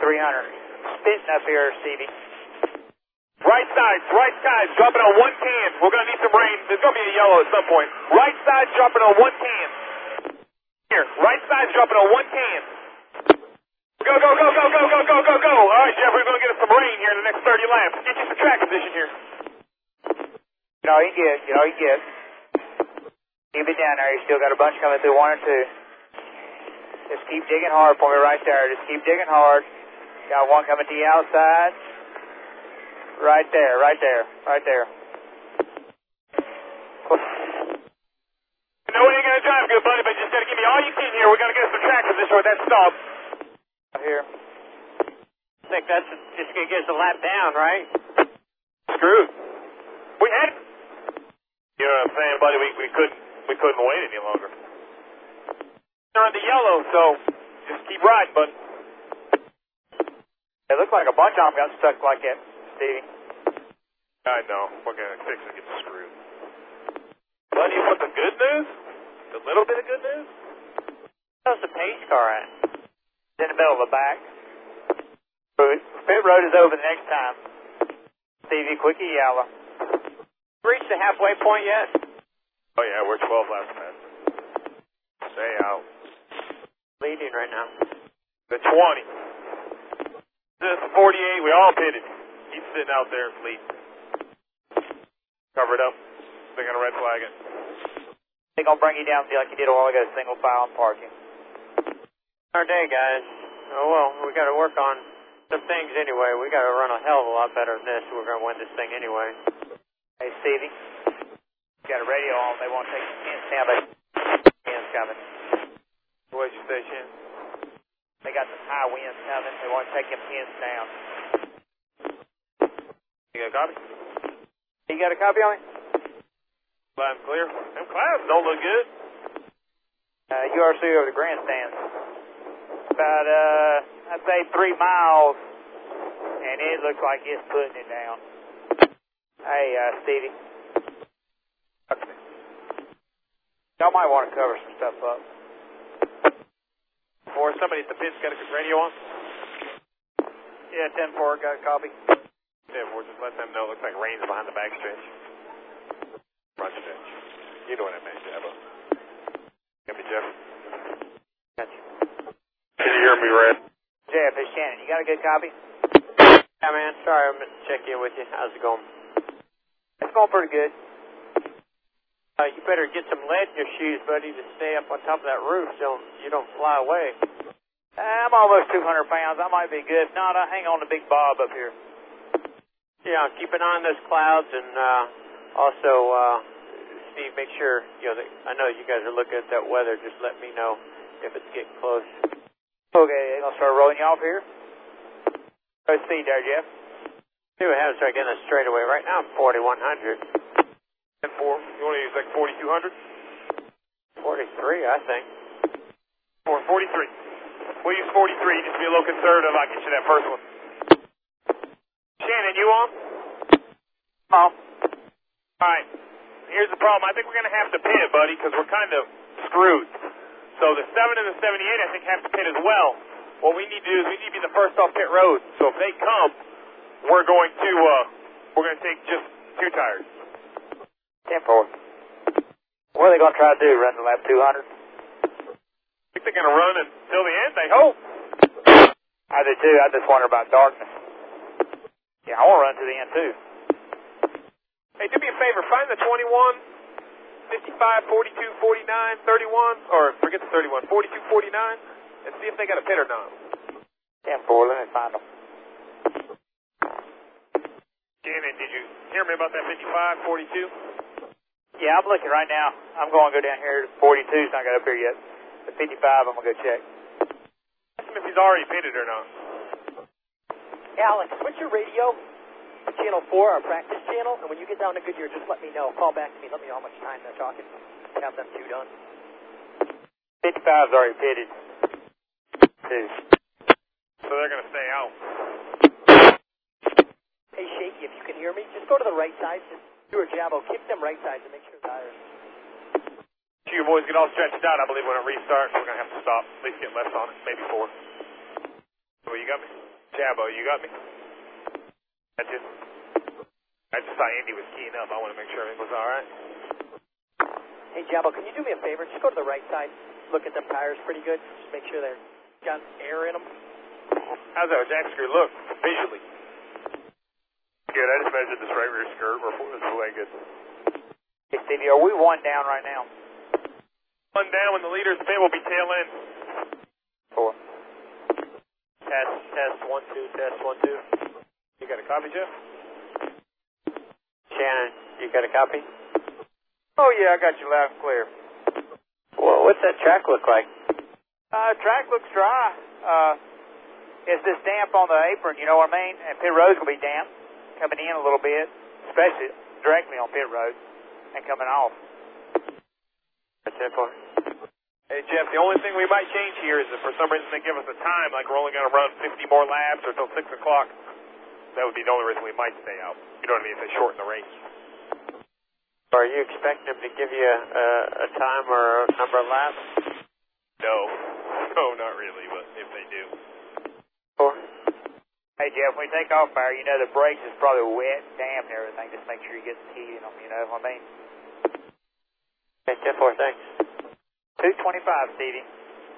Spitting up here, Stevie. Right sides, dropping on 110. We're going to need some rain. There's going to be a yellow at some point. Right side dropping on 110. Here, right side dropping on 110. Go. All right, Jeff, we're going to get us some rain here in the next 30 laps. Get you some track position here. You know you get. Keep it down there. You still got a bunch coming through 1 and 2. Just keep digging hard for me right there. Just keep digging hard. Got one coming to the outside. Right there. No way you're going to drive good, buddy, but you just got to give me all you can here. We're going to get some track position with that stop. Here. I think that's just going to get us a lap down, right? Screwed. We had it. You know what I'm saying, buddy? We couldn't wait any longer. They're on the yellow, so just keep riding, bud. It looked like a bunch of them got stuck like that, Stevie. I know. We're going to fix it and get screwed. Buddy, you want the good news? A little bit of good news? How's the pace car at? In the middle of the back. Pit road is over the next time. Stevie, quickie yellow. Reached the halfway point yet? Oh yeah, we're 12 laps past. Stay out. Leading right now. The 20. This is 48. We all pitted. He's sitting out there leading. Covered up. They're going to red flag it. They're going to bring you down like you did a while ago, single file and parking. Our day, guys. Oh, well, we got to work on some things anyway. We got to run a hell of a lot better than this. We're going to win this thing anyway. Hey, Stevie. You got a radio on. They want to take the pins down, but winds coming. What did you say, Shin? They got some high winds coming. They want to take them pins down. You got a copy? You got a copy on me? Line clear. Them clouds don't look good. URC over the grandstands. About, I'd say 3 miles, and it looks like it's putting it down. Hey, Stevie. Y'all might want to cover some stuff up. Or somebody at the pit's got a radio on? Yeah, 10-4, got a copy. 10-4, just let them know. Looks like rain's behind the back stretch. Front stretch. You know what I meant, Jeff. Got me, Jeff? Got you. Can you hear me, Red? Jeff, it's Shannon. You got a good copy? Yeah, man. Sorry, I'm going to check in with you. How's it going? It's going pretty good. You better get some lead in your shoes, buddy, to stay up on top of that roof so you don't fly away. I'm almost 200 pounds. I might be good. If not, I'll hang on to Big Bob up here. Yeah, keep an eye on those clouds, and also, Steve, make sure, I know you guys are looking at that weather. Just let me know if it's getting close. Okay, they're going to start rolling you off here. Go speed there, Jeff. See what happens start getting a straightaway. Right now I'm 4,100. 10-4. You want to use like 4,200? 43, I think. 43. We'll use 43 just to be a little conservative. I'll get you that first one. Shannon, you on? Oh. Alright. Here's the problem. I think we're going to have to pit, buddy, because we're kind of screwed. So the 7 and the 78, I think, have to pit as well. What we need to do is we need to be the first off pit road. So if they come, we're going to take just 2 tires. 10-4. What are they going to try to do, run the lap 200? I think they're going to run until the end, I hope. I do too. I just wonder about darkness. Yeah, I want to run to the end too. Hey, do me a favor. Find the 21, 55, 42, 49, 31, or forget the 31, 42, 49, and see if they got a pit or not. 10-4, let me find them. Shannon, did you hear me about that 55, 42? Yeah, I'm looking right now. I'm going to go down here. 42's not got up here yet. The 55, I'm going to go check. Ask him if he's already pitted or not. Alex, switch your radio to channel 4, our practice channel, and when you get down to Goodyear, just let me know. Call back to me, let me know how much time they're talking. Have them 2 done. 55's already pitted. 2. So they're going to stay out. Hey, Shaky, if you can hear me, just go to the right side. Just do a jabo. Kick them right side to make sure the tires. You boys get all stretched out. I believe when it restarts, we're going to have to stop. At least get less on it. Maybe 4. So you got me? Jabbo, you got me? That's it. I just saw Andy was keying up. I want to make sure everything was all right. Hey, Jabbo, can you do me a favor? Just go to the right side. Look at them tires pretty good. Just make sure they're got air in them. How's that jack screw look visually? Good. I just measured this right rear skirt. We're way good. Hey, Stevie, are we one down right now? One down when the leader's pin will be tail end. 4. Test 1 2 test 1 2. You got a copy, Jeff? Shannon, you got a copy? Oh, yeah, I got you loud and clear. Well, what's that track look like? Track looks dry. It's this damp on the apron, you know what I mean? And pit road's going to be damp, coming in a little bit, especially directly on pit road, and coming off. That's it for. Hey, Jeff, the only thing we might change here is if for some reason they give us a time, like we're only going to run 50 more laps or until 6 o'clock. That would be the only reason we might stay out. You know what I mean? If they shorten the race. Are you expecting them to give you a time or a number of laps? No. No, not really, but if they do. 4. Hey, Jeff, when we take off fire, you know the brakes is probably wet, damp, and everything. Just make sure you get the heat in them, you know what I mean? Okay, 10-4, thanks. 225, Stevie.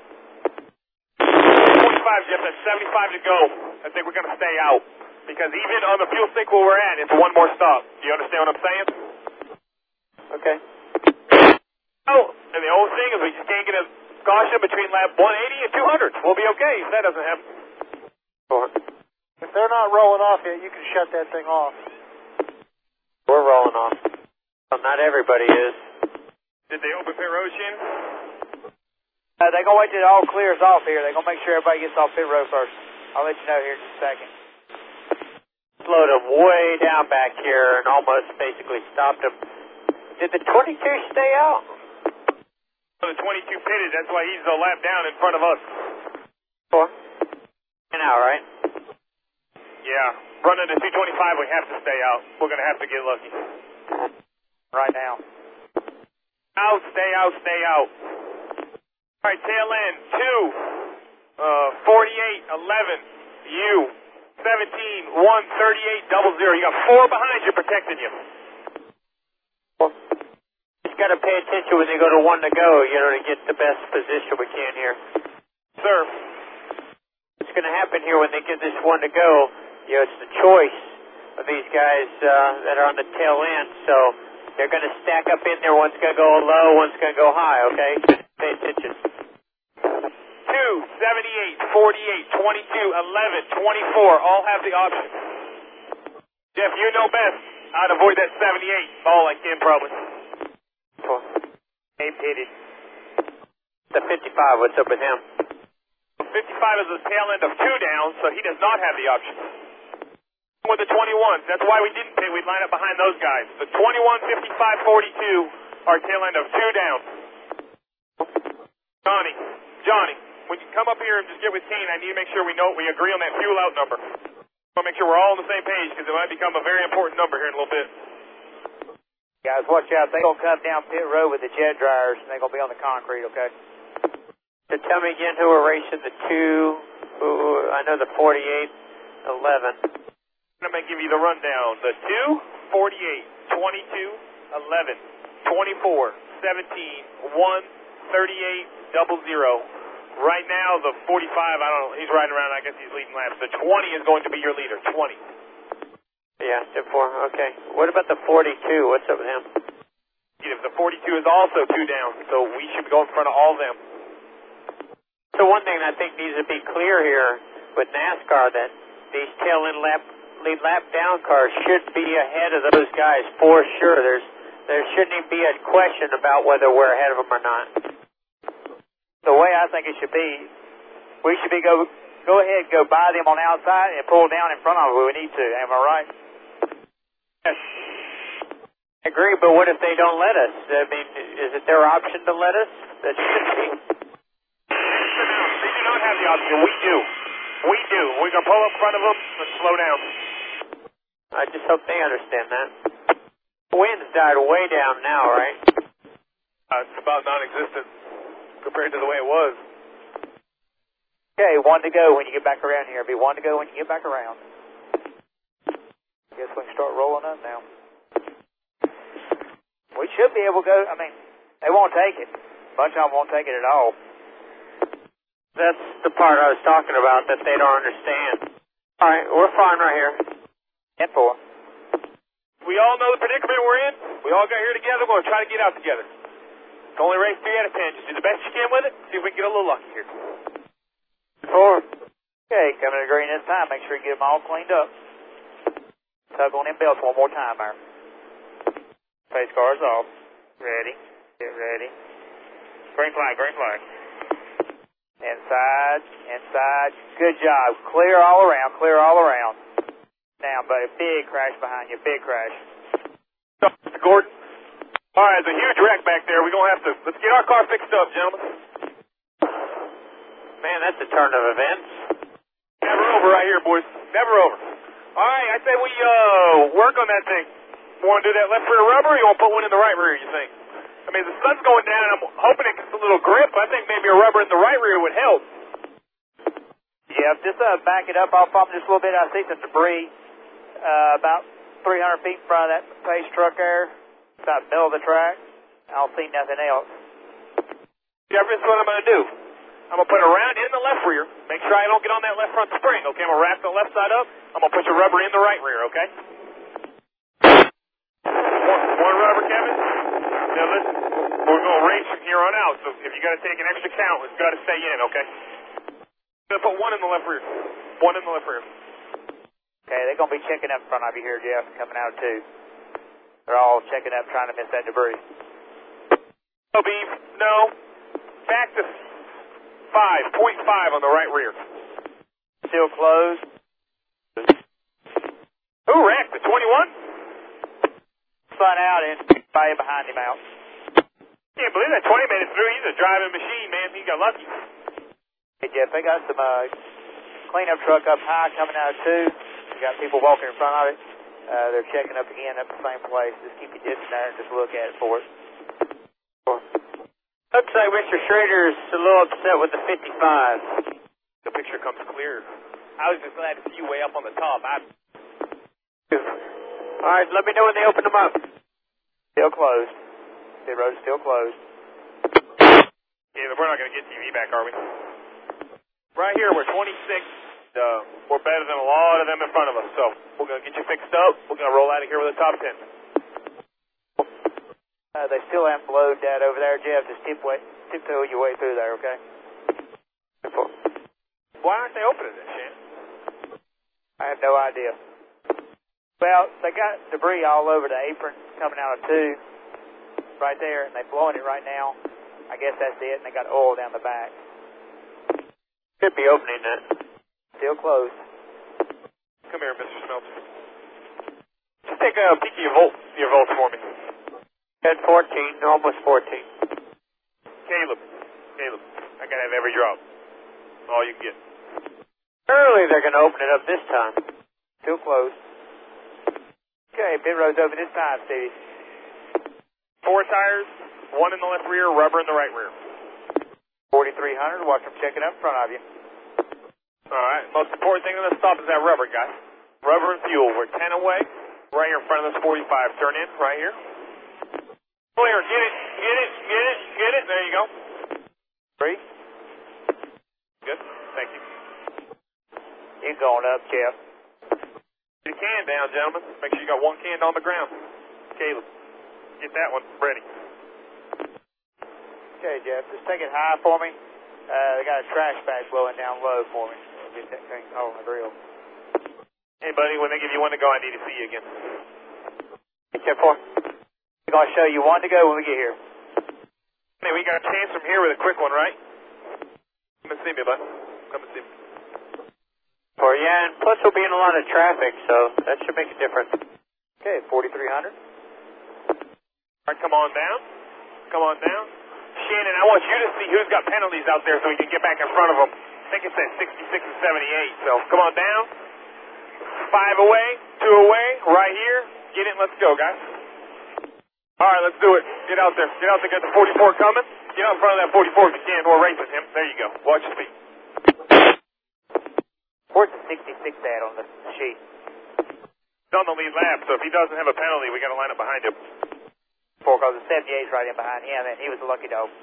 25, Jeff, that's 75 to go. I think we're going to stay out. Because even on the fuel sync where we're at, it's one more stop. Do you understand what I'm saying? Okay. Oh, and the only thing is we just can't get a caution between lap 180 and 200. We'll be okay if that doesn't happen. 4. If they're not rolling off yet, you can shut that thing off. We're rolling off. Well, not everybody is. Did they open pit road, Shannon? They're going to wait till it all clears off here. They're going to make sure everybody gets off pit road first. I'll let you know here in just a second. Slowed him way down back here and almost basically stopped him. Did the 22 stay out? The 22 pitted, that's why he's a lap down in front of us. 4. And out, right? Yeah, running to 225, we have to stay out. We're going to have to get lucky. Right now. Out, stay out, stay out. All right, tail end, 2, 48, 11, you, 17, 1, 38, 00. You got 4 behind you protecting you. Just got to pay attention when they go to 1 to go, you know, to get the best position we can here. Sir. What's going to happen here when they get this 1 to go, you know, it's the choice of these guys that are on the tail end, so they're going to stack up in there. One's going to go low, one's going to go high, okay? Pay attention. 2, 78, 48, 22, 11, 24, all have the option. Jeff, you know best. I'd avoid that 78 all I can, probably. 8 pitted. The 55, what's up with him? 55 is the tail end of 2 down, so he does not have the option. With the 21s, that's why we didn't pit. We'd line up behind those guys. The 21, 55, 42 are tail end of 2 down. Johnny, when you come up here and just get with Kane, I need to make sure we agree on that fuel out number. I want to make sure we're all on the same page because it might become a very important number here in a little bit. Guys, watch out. They're going to come down pit road with the jet dryers, and they're going to be on the concrete, okay? So tell me again who are racing the 2, I know the 48, 11. I'm going to give you the rundown. The 2, 48, 22, 11, 24, 17, 1, 38, 00. Right now, the 45, I don't know, he's riding around, I guess he's leading laps. The 20 is going to be your leader, 20. Yeah, 10-4, okay. What about the 42? What's up with him? The 42 is also 2 down, so we should go in front of all of them. So one thing I think needs to be clear here with NASCAR that these tail end lead lap down cars should be ahead of those guys for sure. There shouldn't even be a question about whether we're ahead of them or not. The way I think it should be, we should be go ahead, go by them on the outside and pull down in front of them when we need to. Am I right? Yes. I agree, but what if they don't let us? I mean, is it their option to let us? That should be. They do not have the option. We do. We're going to pull up in front of them and slow down. I just hope they understand that. The wind's died way down now, right? It's about non-existent compared to the way it was. Okay, 1 to go when you get back around here. It'll be 1 to go when you get back around. Guess we can start rolling up now. We should be able to go. I mean, they won't take it. A bunch of them won't take it at all. That's the part I was talking about that they don't understand. All right, we're fine right here. 10-4. We all know the predicament we're in. We all got here together. We're going to try to get out together. It's only race 3 out of 10. Just do the best you can with it. See if we can get a little lucky here. 4. Okay, coming to green this time. Make sure you get them all cleaned up. Tug on them belts one more time there. Face cars off. Ready. Get ready. Green flag, green flag. Inside, inside. Good job. Clear all around, clear all around. Down, buddy. Big crash behind you, big crash. Mr. Gordon. All right, there's a huge wreck back there. We're going to have to, let's get our car fixed up, gentlemen. Man, that's a turn of events. Never over right here, boys. Never over. All right, I say we work on that thing. Want to do that left rear rubber, or you want to put one in the right rear, you think? I mean, the sun's going down, and I'm hoping it gets a little grip. I think maybe a rubber in the right rear would help. Yeah, just back it up off of them just a little bit. I see some debris about 300 feet in front of that pace truck there. About the middle of the track. I don't see nothing else. Jeff, this is what I'm going to do. I'm going to put a round in the left rear. Make sure I don't get on that left front spring, okay? I'm going to wrap the left side up. I'm going to put your rubber in the right rear, okay? One rubber, Kevin. Now listen, we're going to race from here on out, so if you got to take an extra count, it's got to stay in, okay? I'm going to put one in the left rear. One in the left rear. Okay, they're going to be checking up in front of you here, Jeff, coming out too. They're all checking up, trying to miss that debris. No, Beef. No. Back to 5.5 on the right rear. Still closed. Who wrecked? The 21? Spun out and fire behind him out. Can't believe that 20 made it through. He's a driving machine, man. He got lucky. Hey, Jeff, they got some cleanup truck up high coming out of 2. They got people walking in front of it. They're checking up again at the same place. Just keep your distance there and just look at it for us. Looks like Mr. Schrader's a little upset with the 55. The picture comes clear. I was just glad to see you way up on the top. All right, let me know when they open them up. Still closed. The road's still closed. Yeah, we're not going to get TV back, are we? Right here, we're 26. We're better than a lot of them in front of us, so we're going to get you fixed up. We're going to roll out of here with a top 10. They still haven't blowed that over there, Jeff. Just tiptoe your way through there, okay? Why aren't they opening this, Shannon? I have no idea. Well, they got debris all over the apron coming out of 2 right there, and they're blowing it right now. I guess that's it, and they got oil down the back. Should be opening that. Still closed. Come here, Mr. Smeltzer. Just take a peek at your volts for me. At 14, almost 14. Caleb, I got to have every drop. All you can get. Early they're going to open it up this time. Still closed. Okay, pit road's open this time, Stevie. 4 tires, 1 in the left rear, rubber in the right rear. 4,300, watch them checking up in front of you. Alright, most important thing on this stop is that rubber, guys. Rubber and fuel. We're 10 away, right here in front of this 45. Turn in, right here. Clear, get it. There you go. 3. Good, thank you. You're going up, Jeff. Get a can down, gentlemen. Make sure you got 1 can on the ground. Caleb, get that one ready. Okay, Jeff, just take it high for me. They got a trash bag blowing down low for me. Get that thing on the grill. Hey, buddy, when they give you 1 to go, I need to see you again. Check 4. We're going to show you 1 to go when we get here. Hey, we got a chance from here with a quick one, right? Come and see me, bud. Come and see me. Or yeah, and plus we'll be in a lot of traffic, so that should make a difference. Okay, 4,300. All right, come on down. Come on down. Shannon, I want you to see who's got penalties out there so we can get back in front of them. I think it says 66 and 78, so come on down. 5 away, 2 away, right here. Get it and let's go, guys. All right, let's do it. Get out there. Get out there. Got the 44 coming. Get out in front of that 44 if you can. We're racing him. There you go. Watch your speed. Where's the 66 at on the sheet? He's on the lead lap, so if he doesn't have a penalty, we got to line up behind him. Because the 78's right in behind him, and he was a lucky dog.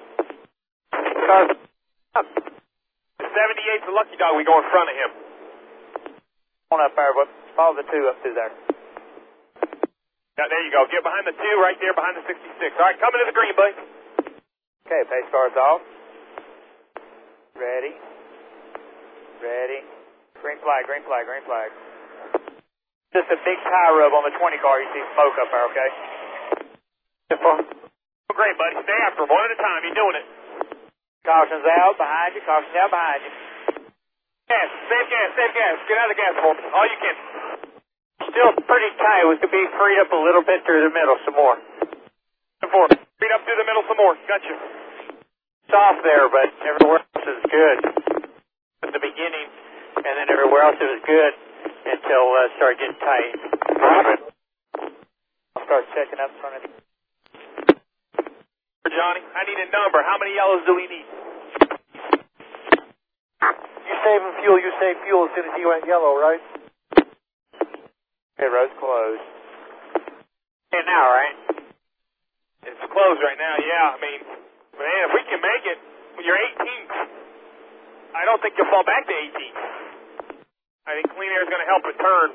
The 78's the lucky dog. We go in front of him. On up there, but follow the 2 up through there. Yeah, there you go. Get behind the 2 right there behind the 66. All right, coming to the green, buddy. Okay, pace car's off. Ready. Ready. Green flag, green flag, green flag. Just a big tie rub on the 20 car. You see smoke up there, okay? Great, buddy. Stay after him. One at a time. You're doing it. Caution's out behind you. Caution's out behind you. Gas. Save gas. Save gas. Get out of the gas for me. All you can. Still pretty tight. We could be freed up a little bit through the middle some more. Freed up through the middle some more. Gotcha. Soft there, but everywhere else is good. At the beginning, and then everywhere else it was good until it started getting tight. I'll start checking up in front of you. Johnny, I need a number. How many yellows do we need? You saving fuel, you save fuel as soon as he went yellow, right? Okay, road's closed. Okay, now, right? It's closed right now, yeah. I mean, man, if we can make it, when you're 18th, I don't think you'll fall back to 18th. I think clean air is going to help return.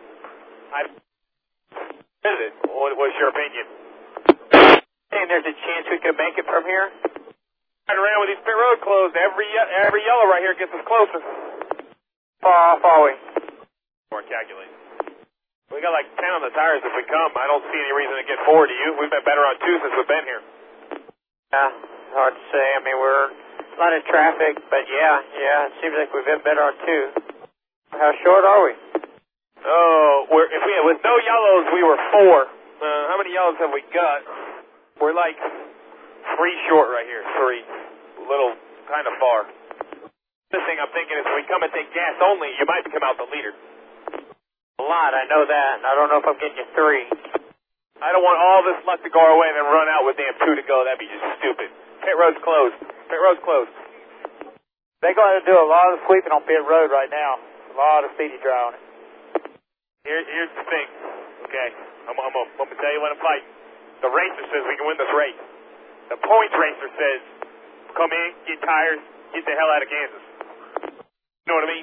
What's your opinion? And there's a chance we could make it from here? Right around with these pit road closed, every yellow right here gets us closer. Far off are we? More calculating. We got like 10 on the tires if we come. I don't see any reason to get forward to you. We've been better on 2 since we've been here. Yeah, hard to say. I mean, we're a lot of traffic, but yeah, it seems like we've been better on 2. How short are we? Oh, with no yellows, we were 4. How many yellows have we got? We're like 3 short right here. 3. A little kind of far. This thing I'm thinking is if we come and take gas only, you might come out the leader. A lot, I know that. I don't know if I'm getting you 3. I don't want all this luck to go our way and then run out with damn 2 to go. That'd be just stupid. Pit road's closed. Pit road's closed. They're going to do a lot of sweeping on pit road right now. A lot of speedy dry on it. Here's the thing. Okay, I'm going to tell you what I'm fighting. The racer says we can win this race. The points racer says, come in, get tires, get the hell out of Kansas. You know what I mean?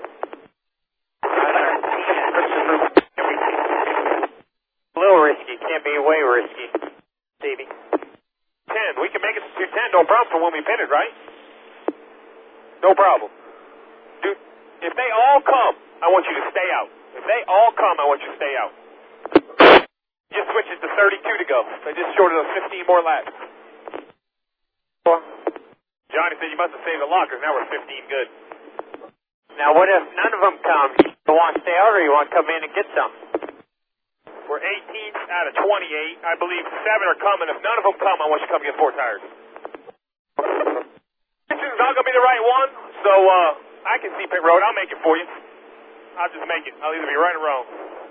A little risky. Can't be way risky. Stevie. 10. We can make it to 210, no problem for when we pitted, right? No problem. Dude, if they all come, I want you to stay out. If they all come, I want you to stay out. Just switch it to 32 to go. They just shorted us 15 more laps. Johnny said you must have saved the lockers. Now we're 15 good. Now, what if none of them come? You want to stay out or you want to come in and get some? We're 18 out of 28. I believe 7 are coming. If none of them come, I want you to come get 4 tires. This is not going to be the right one, so I can see pit road. I'll make it for you. I'll just make it. I'll either be right or wrong.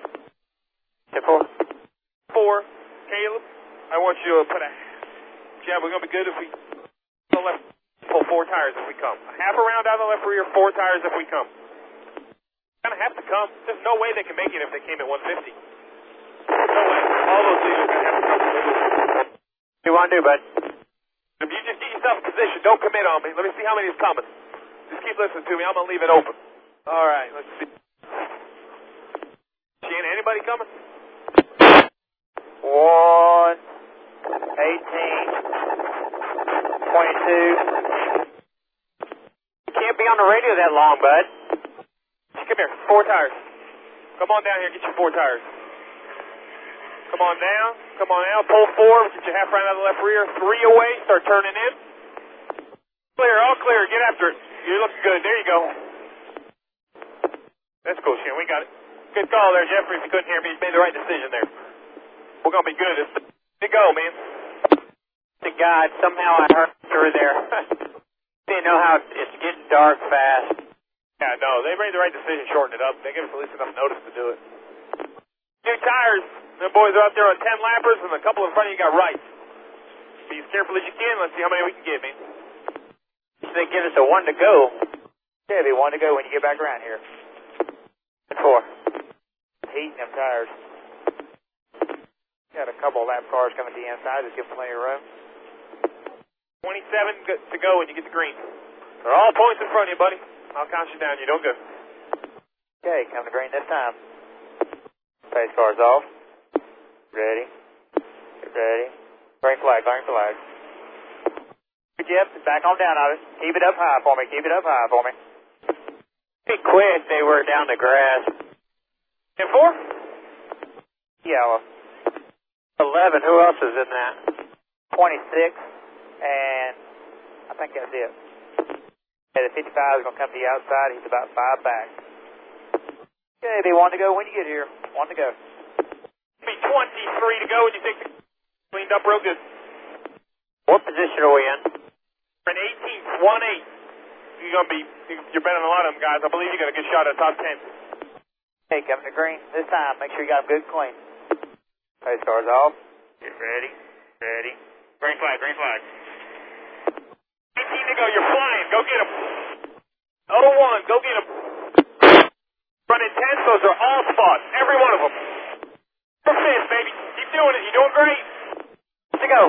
4. Caleb, I want you to put a... Yeah, we're going to be good if we... pull 4 tires if we come. A half a round down the left rear, 4 tires if we come. Going to have to come. There's no way they can make it if they came at 150. No way. All those things are going to have to come. What do you want to do, bud? If you just get yourself in position, don't commit on me. Let me see how many is coming. Just keep listening to me. I'm going to leave it open. All right, let's see. Shannon, anybody coming? 1, 18, 22. Can't be on the radio that long, bud. Come here, 4 tires. Come on down here, get your 4 tires. Come on down, pull 4, get your half round out of the left rear, 3 away, start turning in. Clear, all clear, get after it. You're looking good, there you go. That's cool, Shannon, we got it. Good call there, Jeffrey, if you couldn't hear me, you made the right decision there. We're going to be good. It's to go, man. To God, somehow I heard through there. They know how it's getting dark fast. Yeah, no, they made the right decision, shorten it up. They gave us at least enough notice to do it. New tires. Them boys are out there on 10 lappers, and a couple in front of you got right. Be as careful as you can. Let's see how many we can get, man. So they give us a 1 to go. Yeah, it'll be 1 to go when you get back around here. heating them tires. Got a couple of lap cars coming to the inside, just give them plenty of room. 27 to go when you get the green. They're all points in front of you, buddy. I'll count you down. You're doing good. Okay, come to green this time. Pace cars off. Ready. Get ready. Green flag, green flag. Good, Jeff. Back on down of it. Keep it up high for me. Keep it up high for me. Pretty quick, they were down the grass. 10-4? Yellow. 11, who else is in that? 26, and I think that's it. Yeah, the 55 is going to come to the outside. He's about 5 back. Okay, they want to go when you get here. Want to go. Be 23 to go, and you think cleaned up real good. What position are we in? We're in 18th, 1-8. You're better than a lot of them guys. I believe you got a good shot at top 10. Hey, coming to green this time. Make sure you got them good and clean. Pace cars off. Get ready. Ready. Green flag, green flag. 18 to go, you're flying. Go get them. 0-1, go get them. Running 10, those are all spots. Every one of them. For fifth, baby. Keep doing it. You're doing great. To go.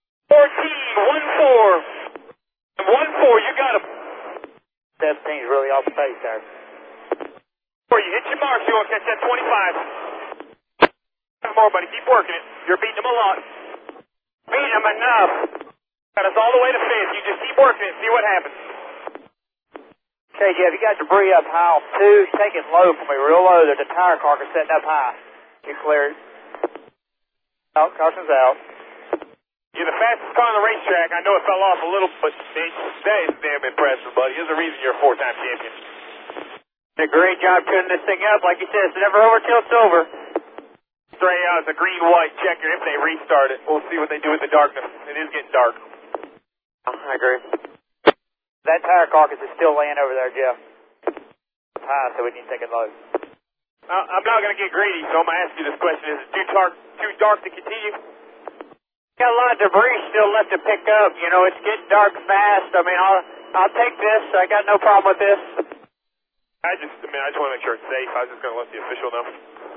14, 1-4. 1-4, you got him. 17's really off the pace there. Before you hit your marks, you want to catch that 25. More, buddy. Keep working it. You're beating them a lot. Beating them enough. Got us all the way to fifth. You just keep working it and see what happens. Okay, Jeff, you got debris up high on 2. Take it low for me, real low. There's a tire carcass setting up high. You clear it. Oh, caution's out. You're the fastest car on the racetrack. I know it fell off a little, but that is damn impressive, buddy. There's a reason you're a 4-time champion. Did a great job tuning this thing up. Like you said, it's never over till it's over. Straight out, it's a green-white checker if they restart it. We'll see what they do with the darkness. It is getting dark. I agree. That tire carcass is still laying over there, Jeff. It's high, so we need to take it low. I'm not going to get greedy, so I'm going to ask you this question. Is it too dark to continue? Got a lot of debris still left to pick up. You know, it's getting dark fast. I mean, I'll take this. I got no problem with this. I just want to make sure it's safe. I was just going to let the official know.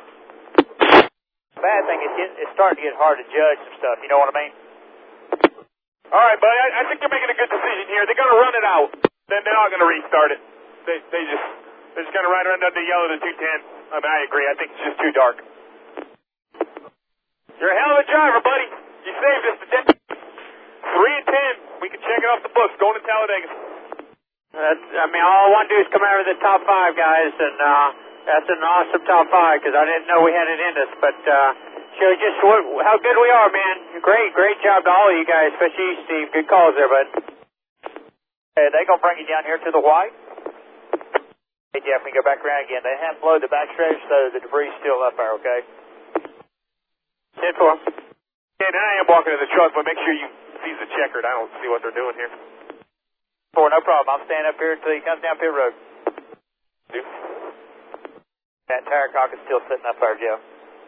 Bad thing is it's starting to get hard to judge some stuff. You know what I mean? All right, buddy. I think they're making a good decision here. They're going to run it out. Then they're not going to restart it. They're just going to ride around under yellow to 210. I mean, I agree. I think it's just too dark. You're a hell of a driver, buddy. You saved us today. 3 and 10. We can check it off the books. Going to Talladega. All I want to do is come out of the top 5, guys, and that's an awesome top 5 because I didn't know we had it in us. But shows just how good we are, man. Great job to all of you guys, especially you, Steve. Good calls there, bud. Hey, they gonna bring you down here to the white. Hey, Jeff, we go back around again. They haven't blowed the back stretch, so the debris is still up there. Okay. 10-4. Yeah, now I am walking to the truck, but make sure you see the checkered. I don't see what they're doing here. 4, no problem. I'm staying up here until he comes down pit road. Do. That tire cock is still sitting up there, Jeff.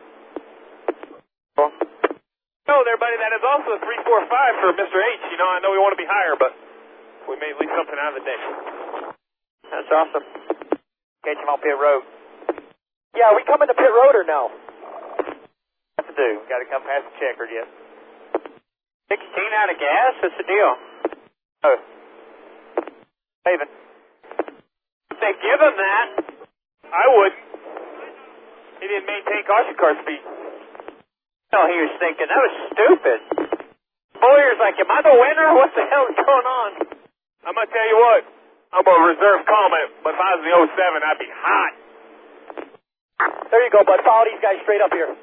Hello there, buddy. That is also a 345 for Mr. H. You know, I know we want to be higher, but we may leave something out of the day. That's awesome. Catch him on pit road. Yeah, we coming to pit road or no? What to do? Got to come past the checker yet. 16 out of gas? What's the deal? Oh. Haven. They give him that. I wouldn't. He didn't maintain caution car speed. No, he was thinking, that was stupid. Boyer's like, am I the winner? What the hell is going on? I'm going to tell you what. I'm going to reserve comment, but if I was in the 07, I'd be hot. There you go, bud. Follow these guys straight up here.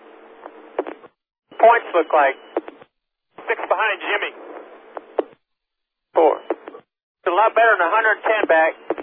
Points look like 6 behind Jimmy. 4. It's a lot better than 110 back.